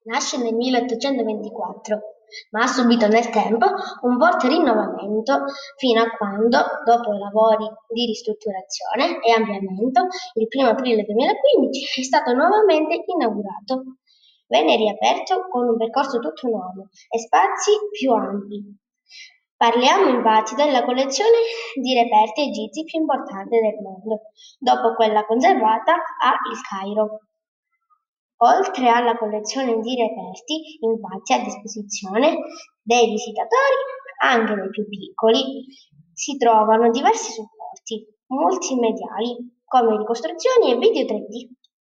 Nasce nel 1824, ma ha subito nel tempo un forte rinnovamento fino a quando, dopo i lavori di ristrutturazione e ampliamento, il 1 aprile 2015 è stato nuovamente inaugurato. Venne riaperto con un percorso tutto nuovo e spazi più ampi. Parliamo infatti della collezione di reperti egizi più importante del mondo, dopo quella conservata a Il Cairo. Oltre alla collezione di reperti, infatti, a disposizione dei visitatori, anche dei più piccoli, si trovano diversi supporti multimediali come ricostruzioni e video 3D.